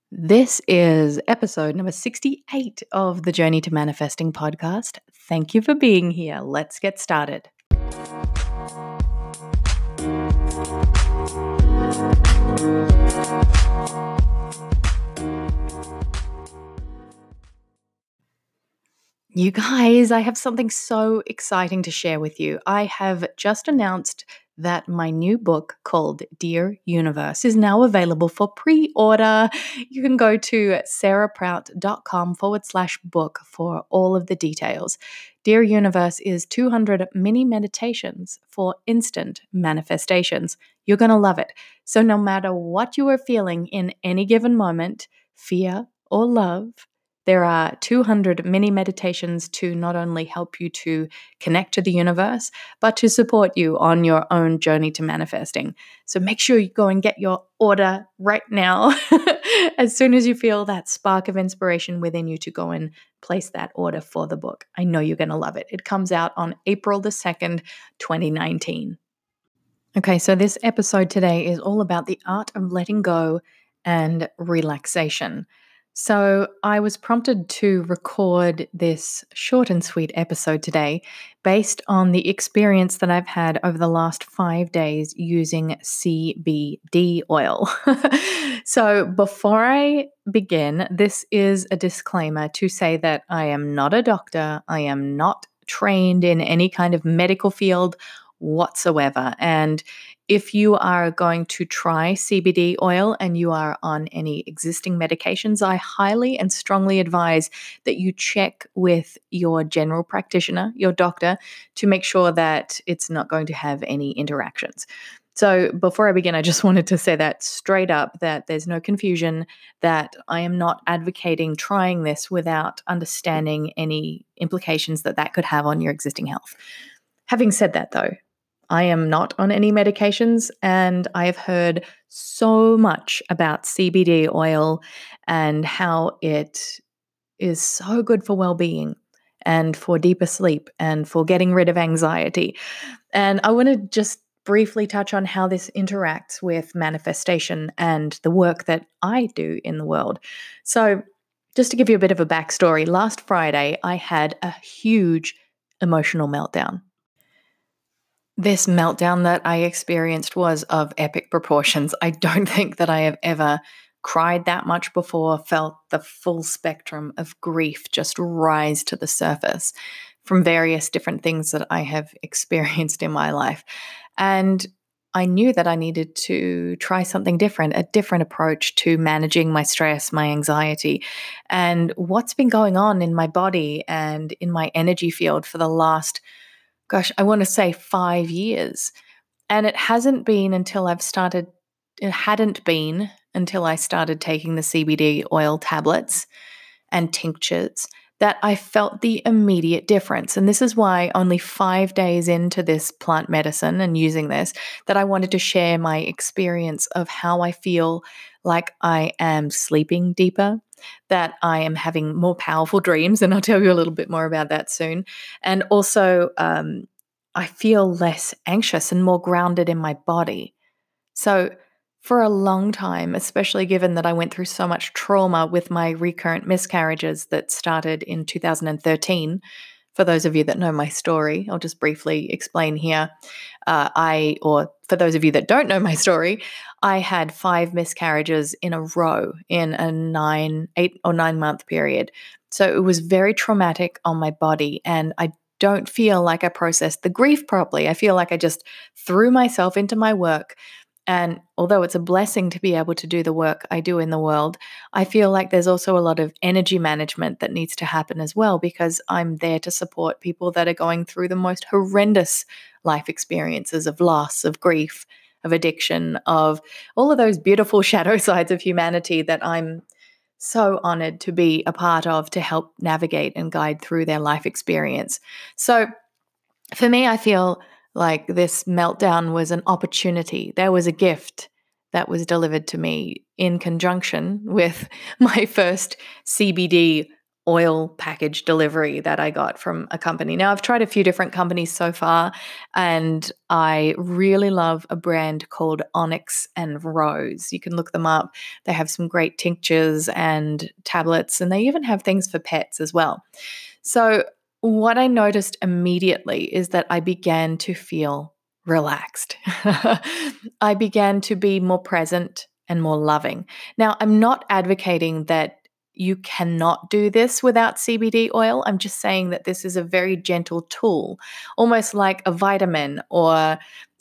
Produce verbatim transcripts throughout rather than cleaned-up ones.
This is episode number sixty-eight of the Journey to Manifesting podcast. Thank you for being here. Let's get started. You guys, I have something so exciting to share with you. I have just announced that my new book called Dear Universe is now available for pre-order. You can go to sarahprout.com forward slash book for all of the details. Dear Universe is two hundred mini meditations for instant manifestations. You're going to love it. So no matter what you are feeling in any given moment, fear or love, there are two hundred mini meditations to not only help you to connect to the universe, but to support you on your own journey to manifesting. So make sure you go and get your order right now as soon as you feel that spark of inspiration within you to go and place that order for the book. I know you're going to love it. It comes out on April the second, twenty nineteen. Okay, so this episode today is all about the art of letting go and relaxation. So I was prompted to record this short and sweet episode today based on the experience that I've had over the last five days using C B D oil. So before I begin, this is a disclaimer to say that I am not a doctor. I am not trained in any kind of medical field whatsoever. And if you are going to try C B D oil and you are on any existing medications, I highly and strongly advise that you check with your general practitioner, your doctor, to make sure that it's not going to have any interactions. So before I begin, I just wanted to say that straight up, that there's no confusion, that I am not advocating trying this without understanding any implications that that could have on your existing health. Having said that, though, I am not on any medications, and I have heard so much about C B D oil and how it is so good for well-being and for deeper sleep and for getting rid of anxiety. And I want to just briefly touch on how this interacts with manifestation and the work that I do in the world. So just to give you a bit of a backstory, last Friday I had a huge emotional meltdown. This meltdown that I experienced was of epic proportions. I don't think that I have ever cried that much before, felt the full spectrum of grief just rise to the surface from various different things that I have experienced in my life. And I knew that I needed to try something different, a different approach to managing my stress, my anxiety, and what's been going on in my body and in my energy field for the last Gosh, I want to say five years. And it hasn't been until I've started, it hadn't been until I started taking the C B D oil tablets and tinctures that I felt the immediate difference. And this is why only five days into this plant medicine and using this, that I wanted to share my experience of how I feel like I am sleeping deeper, that I am having more powerful dreams, and I'll tell you a little bit more about that soon. And also, um, I feel less anxious and more grounded in my body. So for a long time, especially given that I went through so much trauma with my recurrent miscarriages that started in two thousand thirteen, for those of you that know my story, I'll just briefly explain here. Uh, I, or for those of you that don't know my story, I had five miscarriages in a row in a nine, eight or nine month period. So it was very traumatic on my body, and I don't feel like I processed the grief properly. I feel like I just threw myself into my work. And although it's a blessing to be able to do the work I do in the world, I feel like there's also a lot of energy management that needs to happen as well, because I'm there to support people that are going through the most horrendous life experiences of loss, of grief, of addiction, of all of those beautiful shadow sides of humanity that I'm so honored to be a part of, to help navigate and guide through their life experience. So for me, I feel like this meltdown was an opportunity. There was a gift that was delivered to me in conjunction with my first C B D oil package delivery that I got from a company. Now, I've tried a few different companies so far, and I really love a brand called Onyx and Rose. You can look them up. They have some great tinctures and tablets, and they even have things for pets as well. So what I noticed immediately is that I began to feel relaxed. I began to be more present and more loving. Now, I'm not advocating that you cannot do this without C B D oil. I'm just saying that this is a very gentle tool, almost like a vitamin or uh,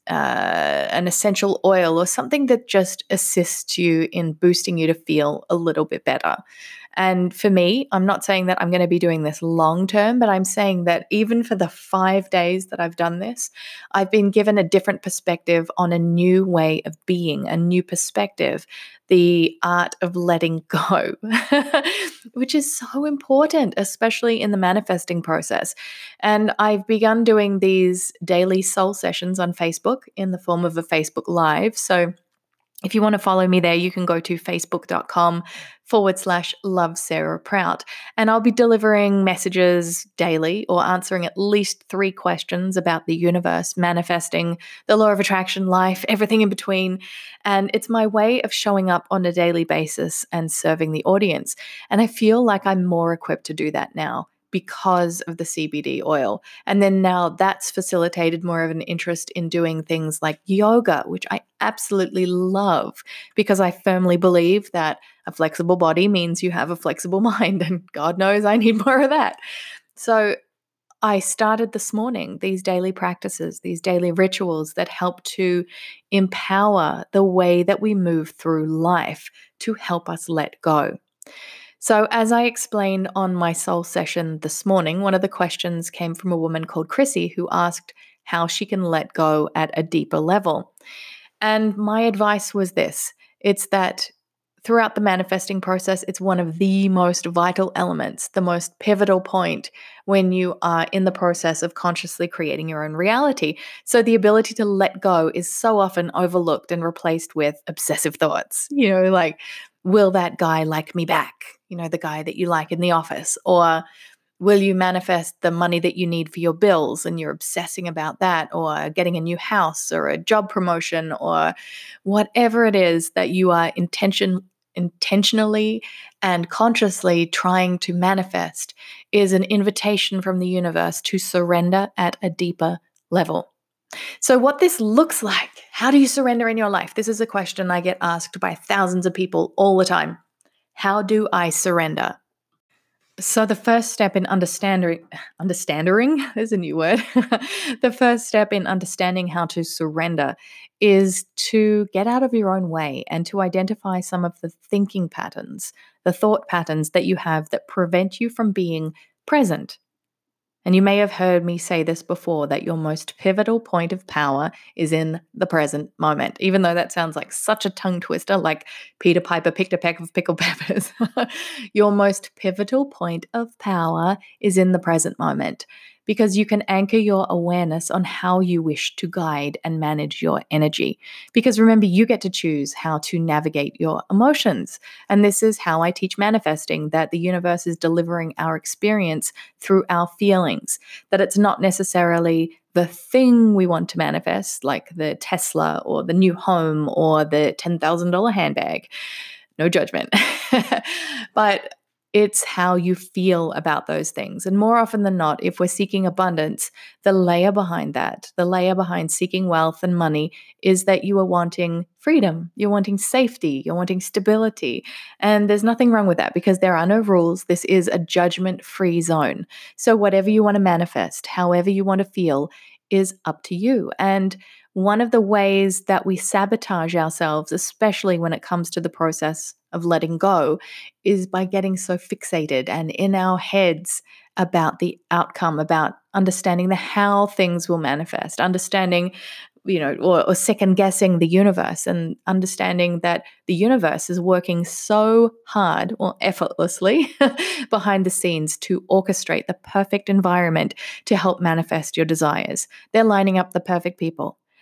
an essential oil or something that just assists you in boosting you to feel a little bit better. And for me, I'm not saying that I'm going to be doing this long term, but I'm saying that even for the five days that I've done this, I've been given a different perspective on a new way of being, a new perspective, the art of letting go, which is so important, especially in the manifesting process. And I've begun doing these daily soul sessions on Facebook in the form of a Facebook Live. So if you want to follow me there, you can go to facebook.com forward slash love Sarah Prout. And I'll be delivering messages daily or answering at least three questions about the universe, manifesting, the law of attraction, life, everything in between. And it's my way of showing up on a daily basis and serving the audience. And I feel like I'm more equipped to do that now because of the C B D oil. And then now that's facilitated more of an interest in doing things like yoga, which I absolutely love because I firmly believe that a flexible body means you have a flexible mind, and God knows I need more of that. So I started this morning these daily practices, these daily rituals that help to empower the way that we move through life to help us let go. So, as I explained on my soul session this morning, one of the questions came from a woman called Chrissy who asked how she can let go at a deeper level. And my advice was this: it's that throughout the manifesting process, it's one of the most vital elements, the most pivotal point when you are in the process of consciously creating your own reality. So the ability to let go is so often overlooked and replaced with obsessive thoughts, you know, like, will that guy like me back? You know, the guy that you like in the office, or will you manifest the money that you need for your bills and you're obsessing about that, or getting a new house or a job promotion or whatever it is that you are intention intentionally and consciously trying to manifest is an invitation from the universe to surrender at a deeper level. So what this looks like, how do you surrender in your life? This is a question I get asked by thousands of people all the time. How do I surrender? So the first step in understanding, understanding, there's a new word. The first step in understanding how to surrender is to get out of your own way and to identify some of the thinking patterns, the thought patterns that you have that prevent you from being present. And you may have heard me say this before, that your most pivotal point of power is in the present moment, even though that sounds like such a tongue twister, like Peter Piper picked a peck of pickled peppers. Your most pivotal point of power is in the present moment, because you can anchor your awareness on how you wish to guide and manage your energy. Because remember, you get to choose how to navigate your emotions. And this is how I teach manifesting, that the universe is delivering our experience through our feelings, that it's not necessarily the thing we want to manifest, like the Tesla or the new home or the ten thousand dollars handbag. No judgment. But it's how you feel about those things. And more often than not, if we're seeking abundance, the layer behind that, the layer behind seeking wealth and money, is that you are wanting freedom, you're wanting safety, you're wanting stability. And there's nothing wrong with that, because there are no rules. This is a judgment-free zone. So whatever you want to manifest, however you want to feel, is up to you. And one of the ways that we sabotage ourselves, especially when it comes to the process of letting go, is by getting so fixated and in our heads about the outcome, about understanding the how things will manifest, understanding, you know, or, or second guessing the universe, and understanding that the universe is working so hard or effortlessly behind the scenes to orchestrate the perfect environment to help manifest your desires. They're lining up the perfect people.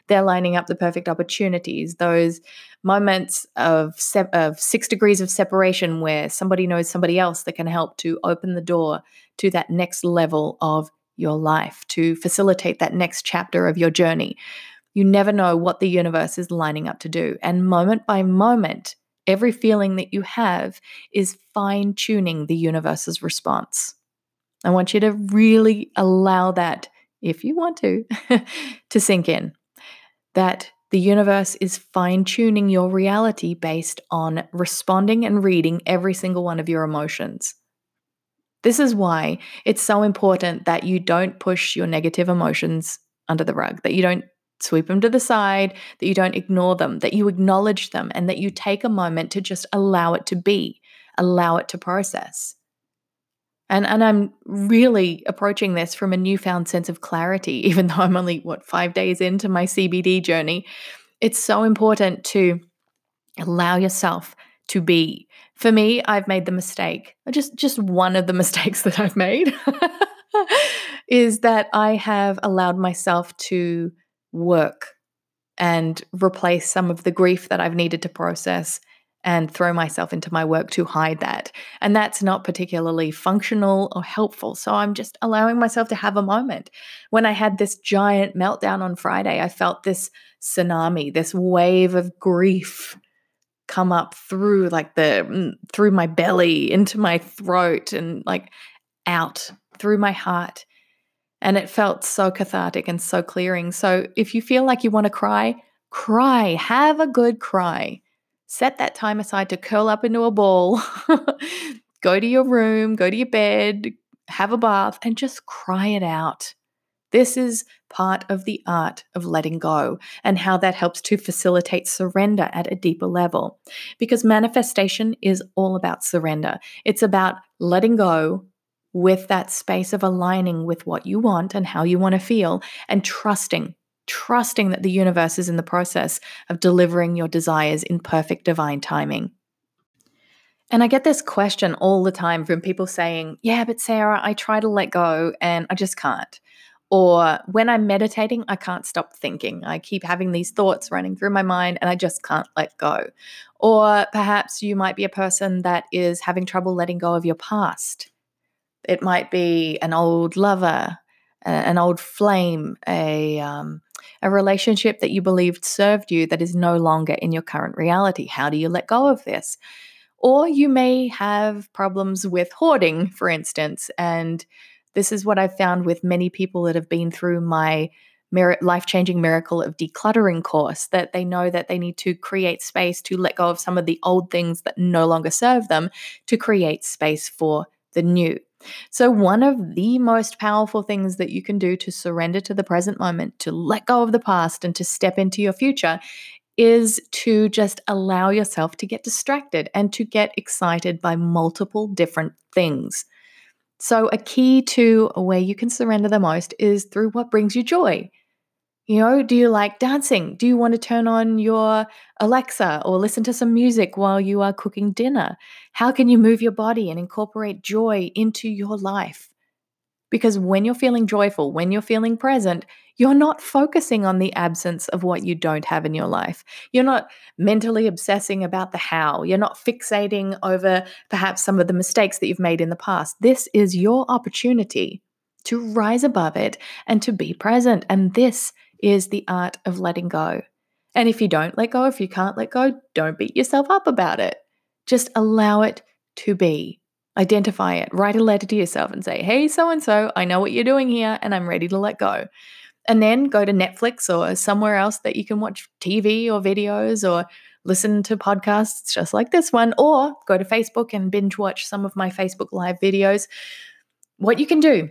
They're lining up the perfect opportunities, those moments of, se- of six degrees of separation where somebody knows somebody else that can help to open the door to that next level of your life, to facilitate that next chapter of your journey. You never know what the universe is lining up to do. And moment by moment, every feeling that you have is fine-tuning the universe's response. I want you to really allow that, if you want to, to sink in. That the universe is fine-tuning your reality based on responding and reading every single one of your emotions. This is why it's so important that you don't push your negative emotions under the rug, that you don't sweep them to the side, that you don't ignore them, that you acknowledge them, and that you take a moment to just allow it to be, allow it to process. And, and I'm really approaching this from a newfound sense of clarity, even though I'm only, what, five days into my C B D journey. It's so important to allow yourself to be. For me, I've made the mistake, just, just one of the mistakes that I've made, is that I have allowed myself to work and replace some of the grief that I've needed to process and throw myself into my work to hide that. And that's not particularly functional or helpful. So I'm just allowing myself to have a moment. When I had this giant meltdown on Friday, I felt this tsunami, this wave of grief come up through like the through my belly, into my throat, and like out through my heart. And it felt so cathartic and so clearing. So if you feel like you want to cry, cry. Have a good cry. Set that time aside to curl up into a ball, go to your room, go to your bed, have a bath, and just cry it out. This is part of the art of letting go and how that helps to facilitate surrender at a deeper level. Because manifestation is all about surrender. It's about letting go with that space of aligning with what you want and how you want to feel, and trusting trusting that the universe is in the process of delivering your desires in perfect divine timing. And I get this question all the time from people saying, yeah, but Sarah, I try to let go and I just can't. Or when I'm meditating, I can't stop thinking. I keep having these thoughts running through my mind and I just can't let go. Or perhaps you might be a person that is having trouble letting go of your past. It might be an old lover, an old flame, a um, a relationship that you believed served you that is no longer in your current reality. How do you let go of this? Or you may have problems with hoarding, for instance. And this is what I've found with many people that have been through my life-changing miracle of decluttering course, that they know that they need to create space to let go of some of the old things that no longer serve them, to create space for the new. So one of the most powerful things that you can do to surrender to the present moment, to let go of the past and to step into your future, is to just allow yourself to get distracted and to get excited by multiple different things. So a key to where you can surrender the most is through what brings you joy. You know, do you like dancing? Do you want to turn on your Alexa or listen to some music while you are cooking dinner? How can you move your body and incorporate joy into your life? Because when you're feeling joyful, when you're feeling present, you're not focusing on the absence of what you don't have in your life. You're not mentally obsessing about the how. You're not fixating over perhaps some of the mistakes that you've made in the past. This is your opportunity to rise above it and to be present. And this is the art of letting go. And if you don't let go, if you can't let go, don't beat yourself up about it. Just allow it to be. Identify it. Write a letter to yourself and say, hey, so-and-so, I know what you're doing here and I'm ready to let go. And then go to Netflix or somewhere else that you can watch T V or videos or listen to podcasts just like this one, or go to Facebook and binge watch some of my Facebook Live videos. What you can do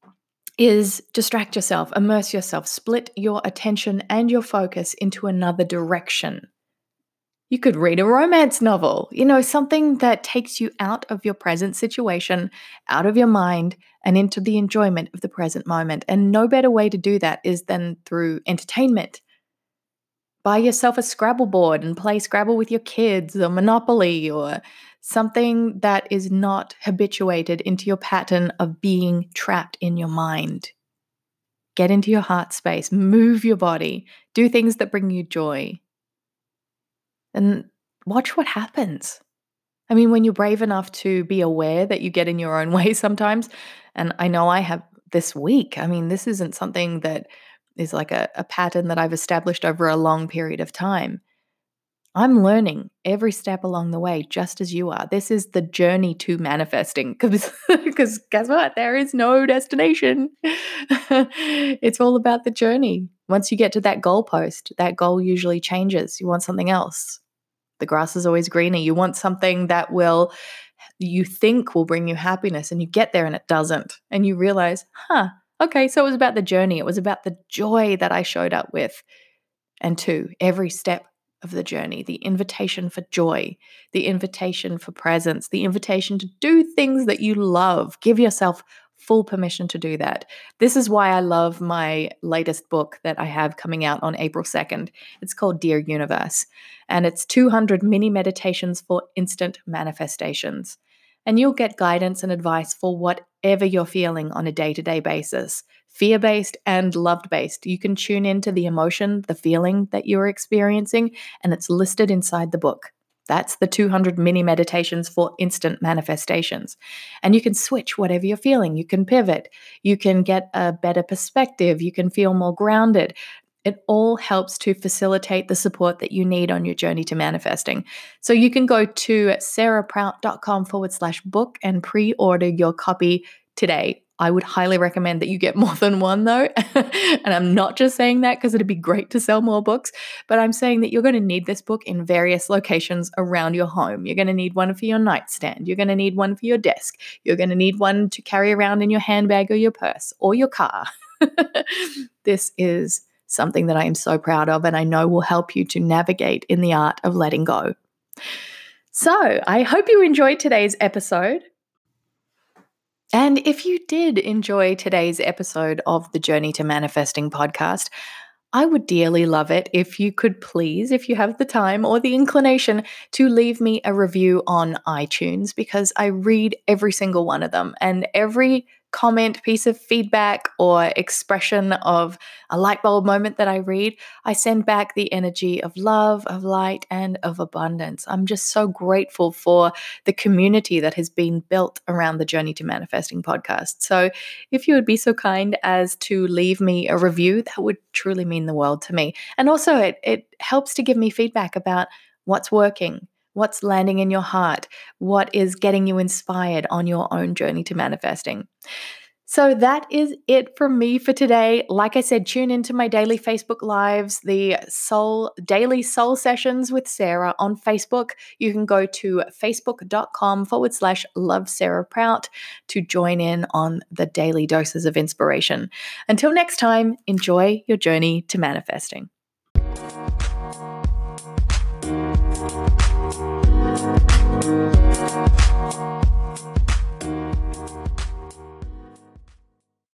is distract yourself, immerse yourself, split your attention and your focus into another direction. You could read a romance novel, you know, something that takes you out of your present situation, out of your mind, and into the enjoyment of the present moment. And no better way to do that is than through entertainment. Buy yourself a Scrabble board and play Scrabble with your kids, or Monopoly, or something that is not habituated into your pattern of being trapped in your mind. Get into your heart space, move your body, do things that bring you joy, and watch what happens. I mean, when you're brave enough to be aware that you get in your own way sometimes, and I know I have this week, I mean, this isn't something that is like a, a pattern that I've established over a long period of time. I'm learning every step along the way, just as you are. This is the journey to manifesting because because guess what? There is no destination. It's all about the journey. Once you get to that goalpost, that goal usually changes. You want something else. The grass is always greener. You want something that will, you think will bring you happiness, and you get there and it doesn't. And you realize, huh, okay, so it was about the journey. It was about the joy that I showed up with. And two, every step of the journey, the invitation for joy, the invitation for presence, the invitation to do things that you love. Give yourself full permission to do that. This is why I love my latest book that I have coming out on April second. It's called Dear Universe, and it's two hundred mini meditations for instant manifestations. And you'll get guidance and advice for whatever you're feeling on a day-to-day basis. Fear-based and love-based. You can tune into the emotion, the feeling that you're experiencing, and it's listed inside the book. That's the two hundred mini meditations for instant manifestations. And you can switch whatever you're feeling. You can pivot. You can get a better perspective. You can feel more grounded. It all helps to facilitate the support that you need on your journey to manifesting. So you can go to sarahprout.com forward slash book and pre-order your copy today. I would highly recommend that you get more than one though. And I'm not just saying that because it'd be great to sell more books, but I'm saying that you're going to need this book in various locations around your home. You're going to need one for your nightstand. You're going to need one for your desk. You're going to need one to carry around in your handbag or your purse or your car. This is something that I am so proud of, and I know will help you to navigate in the art of letting go. So I hope you enjoyed today's episode. And if you did enjoy today's episode of the Journey to Manifesting podcast, I would dearly love it if you could please, if you have the time or the inclination, to leave me a review on iTunes, because I read every single one of them, and every comment, piece of feedback, or expression of a light bulb moment that I read, I send back the energy of love, of light, and of abundance. I'm just so grateful for the community that has been built around the Journey to Manifesting podcast. So if you would be so kind as to leave me a review, that would truly mean the world to me. And also it, it helps to give me feedback about what's working, what's landing in your heart, what is getting you inspired on your own journey to manifesting. So that is it from me for today. Like I said, tune into my daily Facebook Lives, the soul daily soul sessions with Sarah on Facebook. You can go to facebook.com forward slash love Sarah Prout to join in on the daily doses of inspiration. Until next time, enjoy your journey to manifesting.